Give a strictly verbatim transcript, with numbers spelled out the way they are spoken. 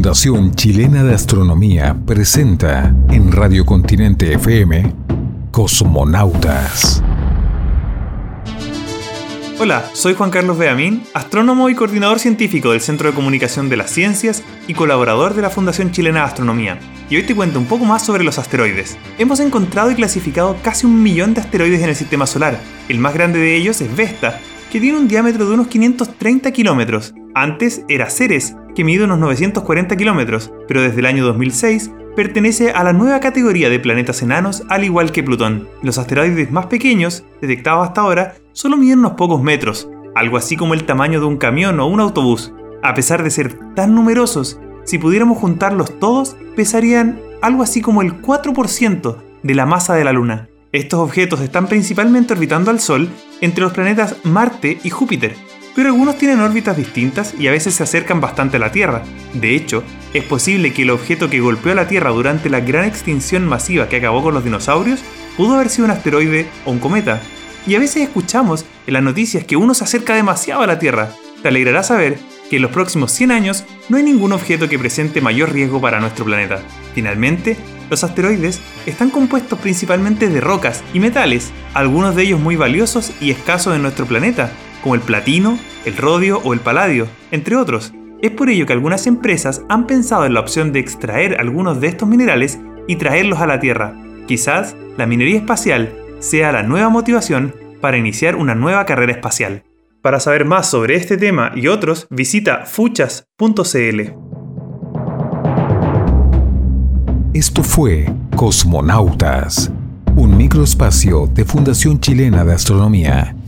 Fundación Chilena de Astronomía presenta en Radio Continente F M Cosmonautas. Hola, soy Juan Carlos Beamín, astrónomo y coordinador científico del Centro de Comunicación de las Ciencias y colaborador de la Fundación Chilena de Astronomía. Y hoy te cuento un poco más sobre los asteroides. Hemos encontrado y clasificado casi un millón de asteroides en el Sistema Solar. El más grande de ellos es Vesta, que tiene un diámetro de unos quinientos treinta kilómetros. Antes era Ceres, que mide unos novecientos cuarenta kilómetros, pero desde el año dos mil seis pertenece a la nueva categoría de planetas enanos, al igual que Plutón. Los asteroides más pequeños, detectados hasta ahora, solo miden unos pocos metros, algo así como el tamaño de un camión o un autobús. A pesar de ser tan numerosos, si pudiéramos juntarlos todos, pesarían algo así como el cuatro por ciento de la masa de la Luna. Estos objetos están principalmente orbitando al Sol entre los planetas Marte y Júpiter, pero algunos tienen órbitas distintas y a veces se acercan bastante a la Tierra. De hecho, es posible que el objeto que golpeó a la Tierra durante la gran extinción masiva que acabó con los dinosaurios pudo haber sido un asteroide o un cometa. Y a veces escuchamos en las noticias que uno se acerca demasiado a la Tierra. Te alegrará saber que en los próximos cien años no hay ningún objeto que presente mayor riesgo para nuestro planeta. Finalmente, los asteroides están compuestos principalmente de rocas y metales, algunos de ellos muy valiosos y escasos en nuestro planeta, como el platino, el rodio o el paladio, entre otros. Es por ello que algunas empresas han pensado en la opción de extraer algunos de estos minerales y traerlos a la Tierra. Quizás la minería espacial sea la nueva motivación para iniciar una nueva carrera espacial. Para saber más sobre este tema y otros, visita fuchas punto c l. Esto fue Cosmonautas, un microespacio de Fundación Chilena de Astronomía.